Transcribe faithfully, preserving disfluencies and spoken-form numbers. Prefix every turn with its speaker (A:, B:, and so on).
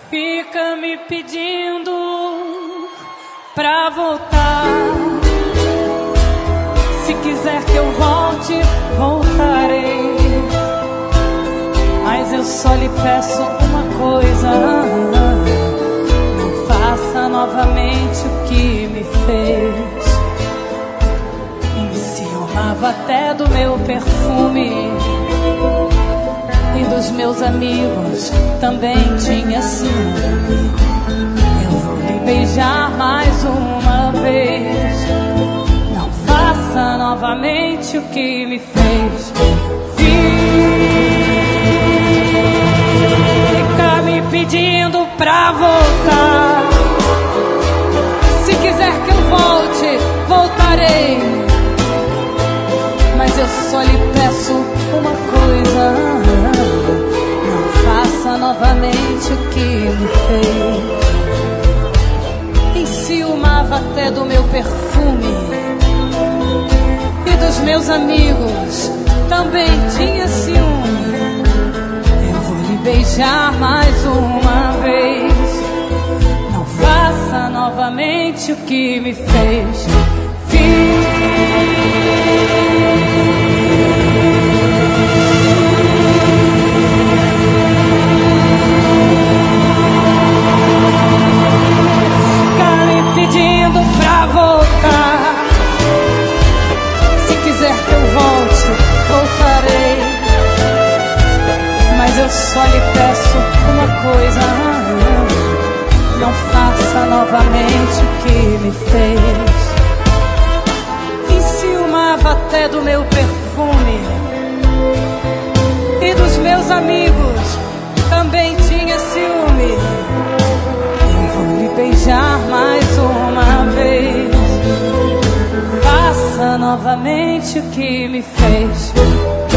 A: Fica me pedindo pra voltar. Se quiser que eu volte, voltarei. Mas eu só lhe peço uma coisa: não faça novamente o que me fez. Me ciumava até do meu perfume, e dos meus amigos também tinha ciúme. Eu vou lhe beijar mais uma vez. Não faça novamente o que me fez. Fica me pedindo pra voltar. Se quiser que eu volte, voltarei. Mas eu só lhe peço uma coisa: não faça novamente o que me fez. Enciumava até do meu perfume, e dos meus amigos também tinha ciúme. Eu vou lhe beijar mais uma vez. Não faça novamente o que me fez. Pedindo pra voltar. Se quiser que eu volte, voltarei. Mas eu só lhe peço uma coisa: não faça novamente o que me fez. Enciumava até do meu perfume, e dos meus amigos também tinha ciúme. Beijar mais uma vez. Faça novamente o que me fez.